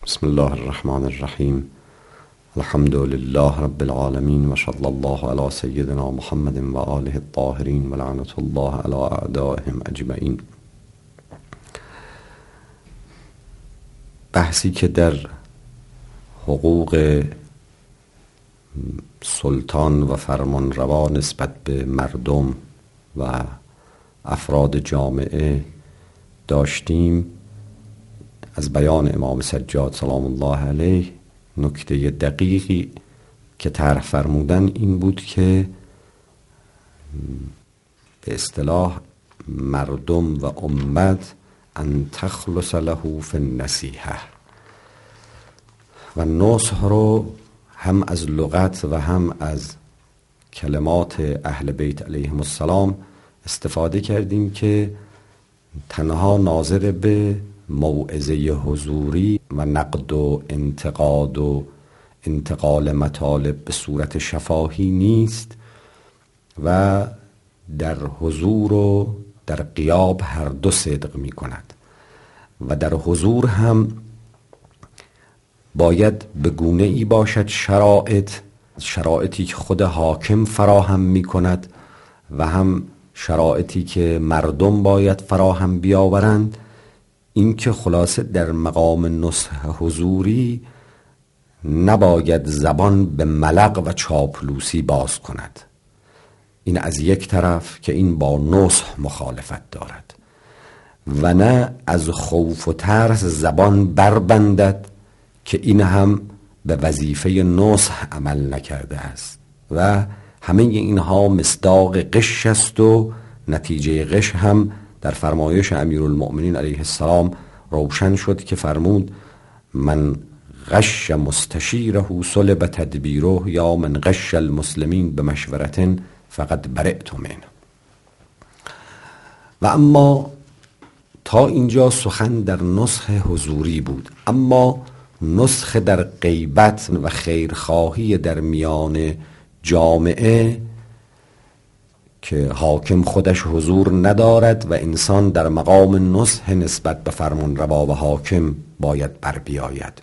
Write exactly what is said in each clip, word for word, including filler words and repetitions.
بسم الله الرحمن الرحیم. الحمد لله رب العالمین و صلی الله علی سیدنا محمد و آله الطاهرین و لعنت الله علی اعدائهم اجمعین. بحثی که در حقوق سلطان و فرمانروا نسبت به مردم و افراد جامعه داشتیم، از بیان امام سجاد سلام الله علیه نکته دقیقی که طرح فرمودن این بود که به اصطلاح مردم و امت ان تخلص له فی النصیحه و نصح رو هم از لغت و هم از کلمات اهل بیت علیهم السلام استفاده کردیم که تنها ناظر به موعظه حضوری و نقد و انتقاد و انتقال مطالب به صورت شفاهی نیست و در حضور و در غیاب هر دو صدق می کند و در حضور هم باید به گونه ای باشد شرایط شرایطی که خود حاکم فراهم می کند و هم شرایطی که مردم باید فراهم بیاورند. این که خلاصه در مقام نصح حضوری نباید زبان به ملق و چاپلوسی باز کند. این از یک طرف که این با نصح مخالفت دارد و نه از خوف و ترس زبان بربندد که این هم به وظیفه نصح عمل نکرده است و همه اینها مصداق غش است و نتیجه غش هم در فرمایش امیرالمؤمنین علیه السلام روشن شد که فرمود من غش مستشیره صلب تدبیره یا من غش المسلمین به مشورتن فقط برئت منه. و اما تا اینجا سخن در نصح حضوری بود، اما نصح در غیبت و خیرخواهی در میان جامعه که حاکم خودش حضور ندارد و انسان در مقام نصح نسبت به فرمانروا و حاکم باید بر بیاید.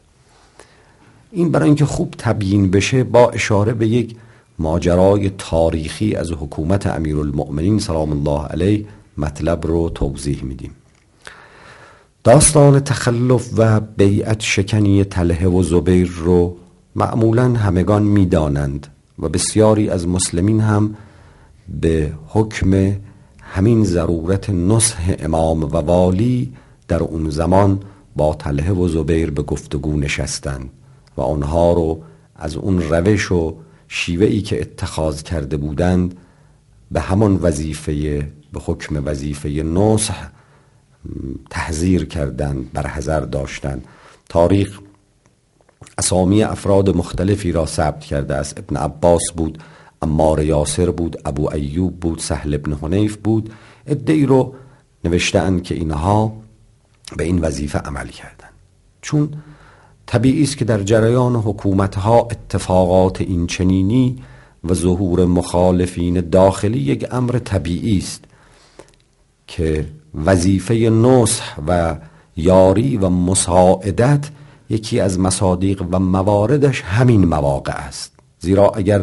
این برای اینکه خوب تبیین بشه با اشاره به یک ماجرای تاریخی از حکومت امیرالمؤمنین سلام الله علیه مطلب رو توضیح میدیم. داستان تخلف و بیعت شکنی طلحه و زبیر رو معمولاً همگان میدانند و بسیاری از مسلمین هم به حکم همین ضرورت نصح امام و والی در اون زمان با طلحه و زبیر به گفتگو نشستند و آنها رو از اون روش و شیوهی که اتخاذ کرده بودند به همان وظیفه به حکم وظیفه نصح تحذیر کردند، برحذر داشتند. تاریخ اسامی افراد مختلفی را ثبت کرده است. ابن عباس بود، عمار یاسر بود، ابو ایوب بود، سهل ابن حنیف بود. عده‌ای رو نوشته‌اند که اینها به این وظیفه عمل کردند. چون طبیعی است که در جریان حکومت‌ها اتفاقات این چنینی و ظهور مخالفین داخلی یک امر طبیعی است که وظیفه نصح و یاری و مساعدت یکی از مصادیق و مواردش همین مواقع است. زیرا اگر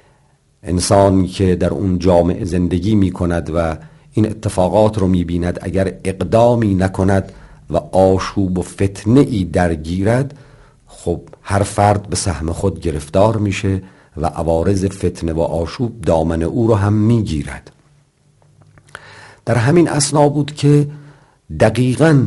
انسانی که در اون جامعه زندگی می کند و این اتفاقات رو می بیند اگر اقدامی نکند و آشوب و فتنه ای درگیرد، خب هر فرد به سهم خود گرفتار میشه و عوارض فتنه و آشوب دامن او رو هم می گیرد. در همین اثنا بود که دقیقاً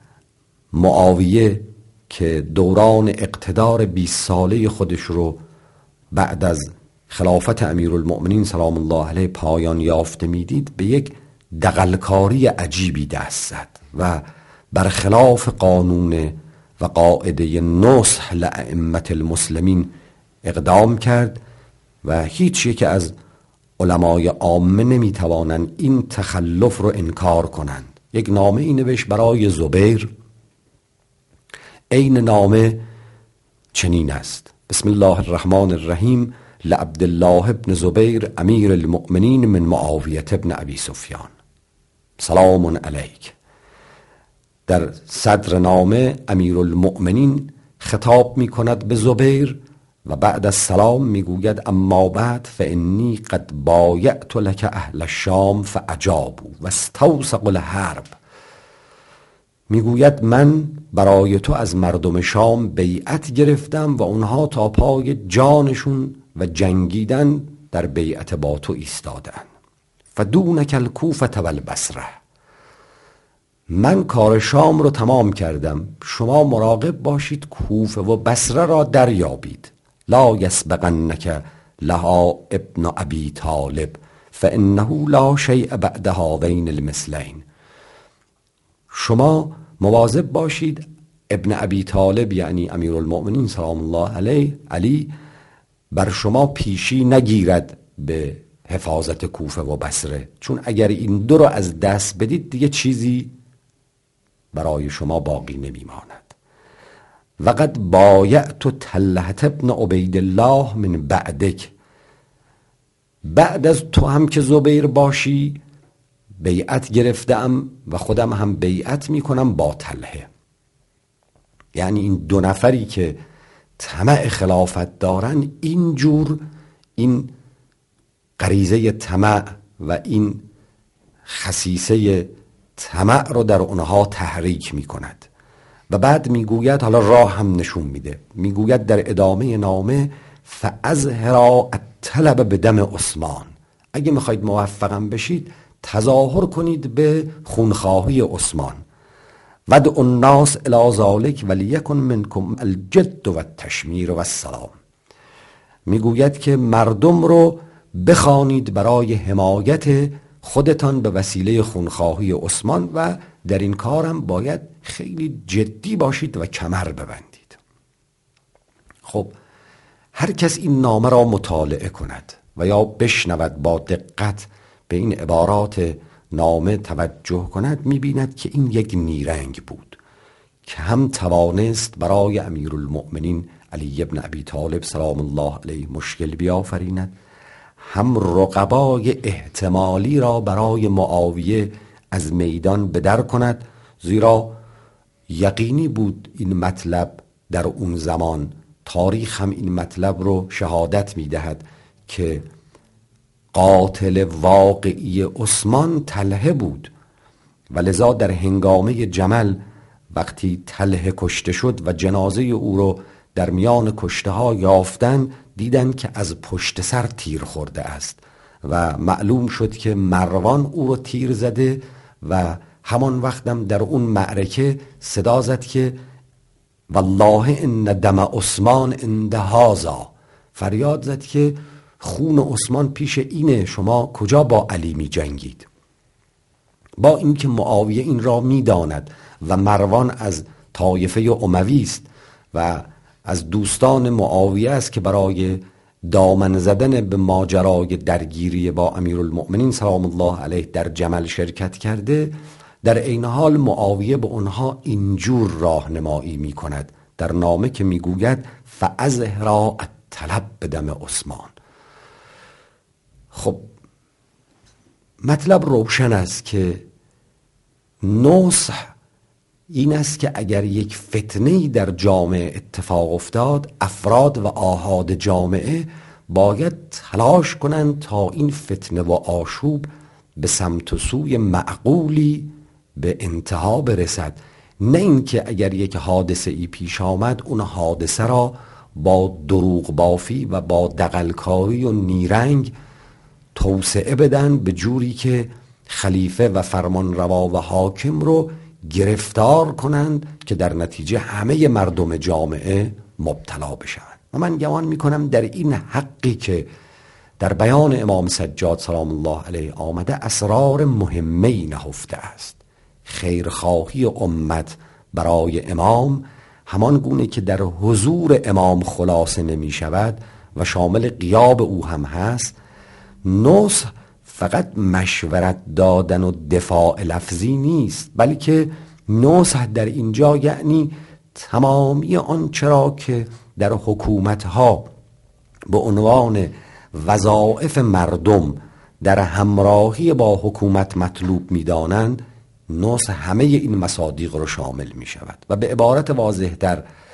معاویه که دوران اقتدار بیست ساله خودش رو بعد از خلافت امیرالمؤمنین سلام الله علیه پایان یافته میدید، به یک دغلکاری عجیبی دست زد و برخلاف قانون و قاعده نصح لائمه المسلمین اقدام کرد و هیچ یک از علمای عامه نمیتوانند این تخلف رو انکار کنند. یک نامه ای نوشت برای زبیر. این نامه چنین است: بسم الله الرحمن الرحیم لعبدالله ابن زبیر امیر المؤمنین من معاویه ابن ابی سفیان سلام علیک. در صدر نامه امیرالمؤمنین خطاب می کند به زبیر و بعد از سلام می گوید اما بعد فانی قد بایعت لک اهل الشام فاجابوا و استوثقوا الحرب. می گوید من برای تو از مردم شام بیعت گرفتم و اونها تا پای جانشون و جنگیدن در بیعت با تو ایستادن. فدونک الکوفة و البصره، من کار شام رو تمام کردم، شما مراقب باشید کوفه و بصره را دریابید. لا یسبقنک لها ابن ابی طالب فانه لا شیء بعد هذین المثلین. شما مواظب باشید ابن ابی طالب یعنی امیرالمؤمنین سلام الله علیه علی بر شما پیشی نگیرد به حفاظت کوفه و بصره، چون اگر این دو رو از دست بدید دیگه چیزی برای شما باقی نمیماند. وقد بایعت طلحة ابن عبید الله من بعدک، بعد از تو هم که زبیر باشی بیعت گرفتم و خودم هم بیعت میکنم با طلحه. یعنی این دو نفری که طمع خلافت دارن اینجور این غریزه طمع و این خسیسه طمع رو در اونها تحریک می کند. و بعد میگوید، حالا راه هم نشون میده، میگوید در ادامه نامه فازهرا الطلب به دم عثمان، اگه میخواید موفقم بشید تظاهر کنید به خونخواهی عثمان. ودع الناس الی ذلک ولیکن منکم الجد و التشمیر و السلام. میگوید که مردم رو بخوانید برای حمایت خودتان به وسیله خونخواهی عثمان و در این کارم باید خیلی جدی باشید و کمر ببندید. خب هر کس این نامه را مطالعه کند و یا بشنود با دقت به این عبارات نامه توجه کند میبیند که این یک نیرنگ بود که هم توانست برای امیرالمؤمنین علی ابن ابی طالب سلام الله علیه مشکل بیافریند، هم رقبای احتمالی را برای معاویه از میدان بدر کند، زیرا یقینی بود این مطلب در اون زمان، تاریخ هم این مطلب رو شهادت میدهد که قاتل واقعی عثمان طلحه بود و لذا در هنگامه جمل وقتی طلحه کشته شد و جنازه او رو در میان کشته ها یافتن، دیدن که از پشت سر تیر خورده است و معلوم شد که مروان او رو تیر زده و همان وقتم در اون معرکه صدا زد که والله ان دم عثمان عند هذا، فریاد زد که خون عثمان پیش اینه، شما کجا با علی می جنگید؟ با اینکه معاویه این را می داند و مروان از طایفه اموی است و از دوستان معاویه است که برای دامن زدن به ماجرای درگیری با امیرالمؤمنین سلام الله علیه در جمل شرکت کرده، در عین حال معاویه به اونها اینجور راهنمایی می کند در نامه که می گوید فازهرا الطلب به دم عثمان. خب مطلب روشن است که نصح این است که اگر یک فتنه‌ای در جامعه اتفاق افتاد، افراد و آحاد جامعه باید تلاش کنند تا این فتنه و آشوب به سمت و سوی معقولی به انتها برسد، نه اینکه اگر یک حادثه ای پیش آمد اون حادثه را با دروغ بافی و با دغلکاری و نیرنگ توسعه بدن به جوری که خلیفه و فرمانروا و حاکم رو گرفتار کنند که در نتیجه همه مردم جامعه مبتلا بشن. و من گمان میکنم در این حقی که در بیان امام سجاد سلام الله علیه آمده اسرار مهمه‌ای نهفته است. خیرخواهی امت برای امام همان گونه که در حضور امام خلاصه نمی شود و شامل غیاب او هم هست، نصح فقط مشورت دادن و دفاع لفظی نیست، بلکه نصح در اینجا یعنی تمامی آنچه را که در حکومتها به عنوان وظایف مردم در همراهی با حکومت مطلوب می‌دانند، نصح همه این مصادیق رو شامل می شود. و به عبارت واضح در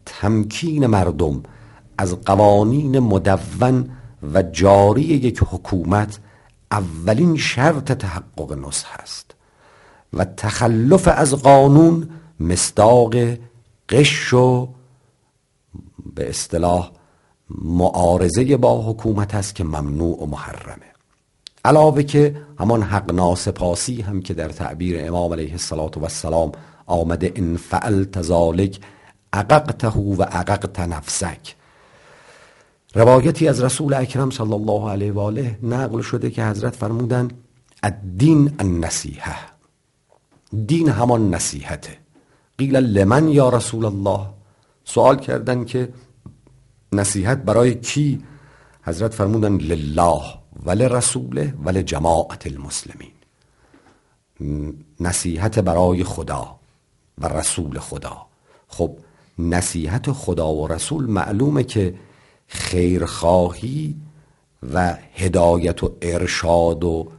تمکین مردم از قوانین مدون و جاری یک حکومت اولین شرط تحقق نصح است و تخلف از قانون مصداق غش و به اصطلاح معارضه با حکومت است که ممنوع و محرمه. علاوه که همان حق ناسپاسی هم که در تعبیر امام علیه السلام آمده ان فعلت ذلک عققته و عققت نفسک. روایتی از رسول اکرم صلی الله علیه و آله نقل شده که حضرت فرمودن الدین النصیحه، دین همان نصیحته. قیل لمن یا رسول الله، سوال کردن که نصیحت برای کی؟ حضرت فرمودن لله ولرسوله ولجماعت المسلمین، نصیحت برای خدا و رسول خدا. خب نصیحت خدا و رسول معلومه که خیرخواهی و هدایت و ارشاد و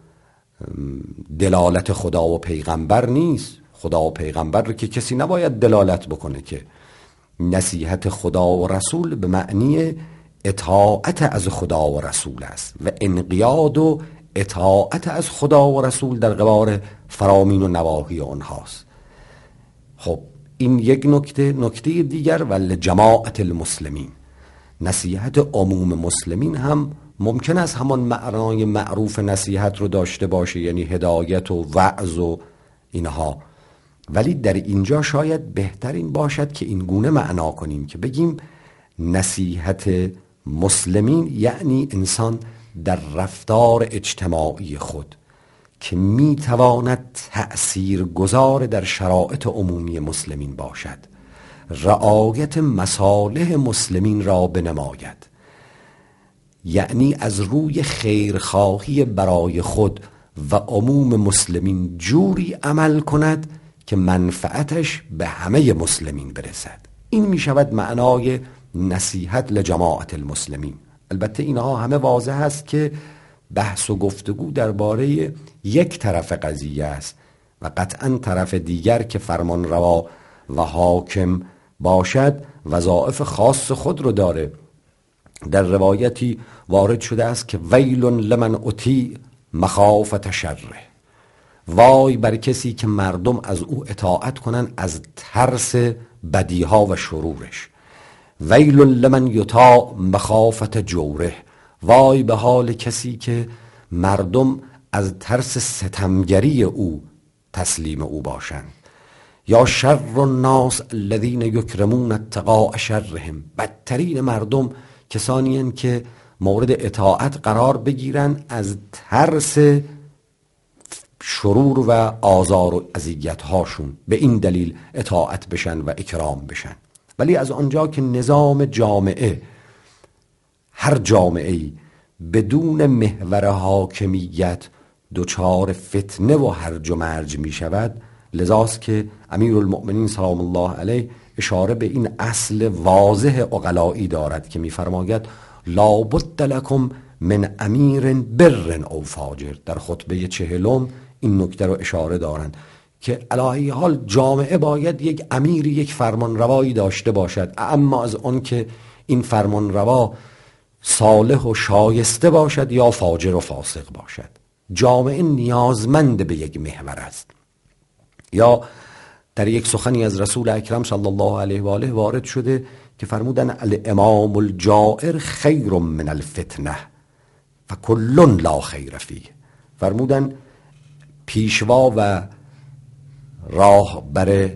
دلالت خدا و پیغمبر نیست. خدا و پیغمبر رو که کسی نباید دلالت بکنه، که نصیحت خدا و رسول به معنی اطاعت از خدا و رسول است و انقیاد و اطاعت از خدا و رسول در قبال فرامین و نواهی آنهاست. خب این یک نکته. نکته دیگر ول جماعت المسلمین، نصیحت عموم مسلمین هم ممکن است همان معنای معروف نصیحت رو داشته باشه، یعنی هدایت و وعظ و اینها، ولی در اینجا شاید بهترین باشد که این گونه معنا کنیم که بگیم نصیحت مسلمین یعنی انسان در رفتار اجتماعی خود که میتواند تأثیر گذار در شرایط عمومی مسلمین باشد، رعایت مصالح مسلمین را بنماید، یعنی از روی خیرخواهی برای خود و عموم مسلمین جوری عمل کند که منفعتش به همه مسلمین برسد. این می شود معنای نصیحت لجماعت المسلمین. البته اینها همه واضح است که بحث و گفتگو درباره یک طرف قضیه است و قطعا طرف دیگر که فرمان روا و حاکم باشد وظایف خاص خود رو داره. در روایتی وارد شده است که ویل لمن اطیع مخافت شره، وای بر کسی که مردم از او اطاعت کنن از ترس بدیها و شرورش. ویل لمن یطاع مخافت جوره، وای به حال کسی که مردم از ترس ستمگری او تسلیم او باشند. یا شر الناس الذین یکرمون اتقاء شرهم، بدترین مردم کسانی هستند که مورد اطاعت قرار بگیرن از ترس شرور و آزار و اذیت هاشون، به این دلیل اطاعت بشن و اکرام بشن. ولی از آنجا که نظام جامعه، هر جامعه‌ای بدون محور حاکمیت دچار فتنه و هرج و مرج می شود، لذاست که امیرالمؤمنین سلام الله علیه اشاره به این اصل واضح عقلایی دارد که می فرماید لا بد لکم من امیر بر او فاجر. در خطبه چهلم این نکته رو اشاره دارند که علی حال جامعه باید یک امیر، یک فرمان روایی داشته باشد، اما از آن که این فرمان روا صالح و شایسته باشد یا فاجر و فاسق باشد. جامعه نیازمند به یک محور است. یا در یک سخنی از رسول اکرم صلی الله علیه و آله وارد شده که فرمودن الامام الجائر خیر من الفتنه فکل لا خیر فیه. فرمودن پیشوا و راهبر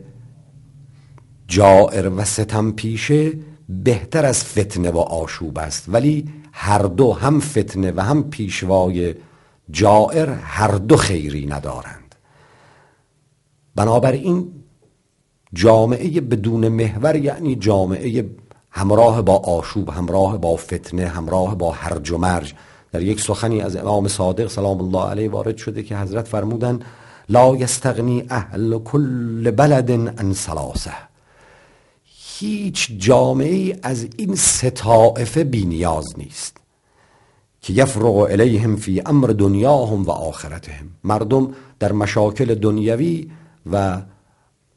جائر و ستم پیشه بهتر از فتنه و آشوب است، ولی هر دو، هم فتنه و هم پیشوای جائر، هر دو خیری ندارند. بنابراین جامعه بدون محور یعنی جامعه همراه با آشوب، همراه با فتنه، همراه با هرج و مرج. در یک سخنی از امام صادق سلام الله علیه وارد شده که حضرت فرمودن لا یستغنی اهل کل بلد عن ثلاثه، هیچ جامعه از این سه طائفه بی نیاز نیست که یفرغ الیهم فی امر دنیاهم و آخرتهم. مردم در مشاکل دنیوی و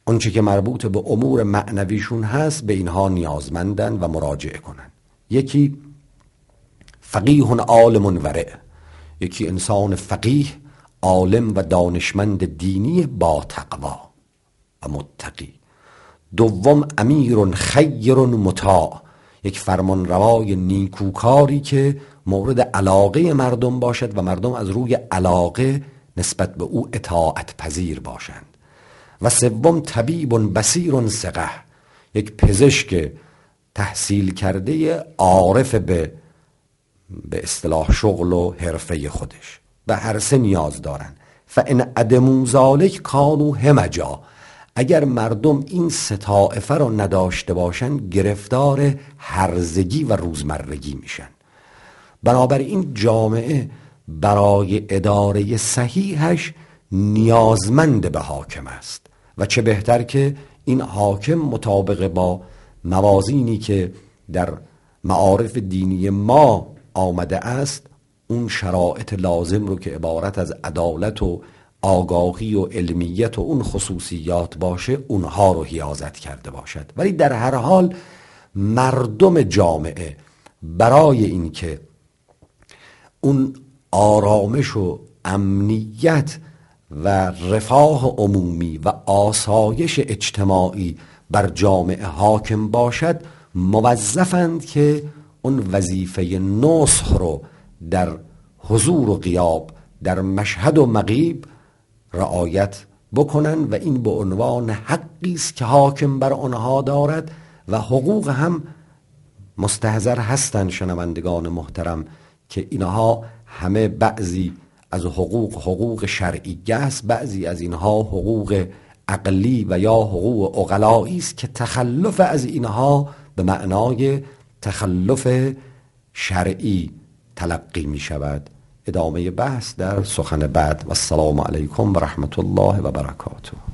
آنچه که مربوط به امور معنویشون هست به اینها نیازمندن و مراجعه کنن. یکی فقیه عالم ورع، یکی انسان فقیه، عالم و دانشمند دینی با تقوا و متقی. دوم امیر خیر مطاع، یک فرمان روای نیکوکاری که مورد علاقه مردم باشد و مردم از روی علاقه نسبت به او اطاعت پذیر باشند. و سوم طبیب بصیر ثقه، یک پزشک تحصیل کرده عارف به به اصطلاح شغل و حرفه خودش. به هر سه نیاز دارن. فان عدموا ذلک کانوا همجا، اگر مردم این سه طائفه رو نداشته باشن گرفتار هرزگی و روزمرگی میشن. بنابراین جامعه برای اداره صحیحش نیازمند به حاکم است و چه بهتر که این حاکم مطابق با موازینی که در معارف دینی ما آمده است اون شرایط لازم رو که عبارت از عدالت و آگاهی و علمیت و اون خصوصیات باشه اونها رو حیازت کرده باشد. ولی در هر حال مردم جامعه برای اینکه اون آرامش و امنیت و رفاه عمومی و آسایش اجتماعی بر جامعه حاکم باشد موظفند که اون وظیفه نصح رو در حضور و غیاب، در مشهد و مغیب رعایت بکنن و این به عنوان حقی است که حاکم بر آنها دارد و حقوق هم مستحضر هستند. شنوندگان محترم که اینها همه بعضی از حقوق حقوق شرعی است، بعضی از اینها حقوق عقلی و یا حقوق عقلایی است که تخلف از اینها به معنای تخلف شرعی تلقی می شود. ادامه بحث در سخن بعد. و السلام علیکم و رحمت الله و برکاته.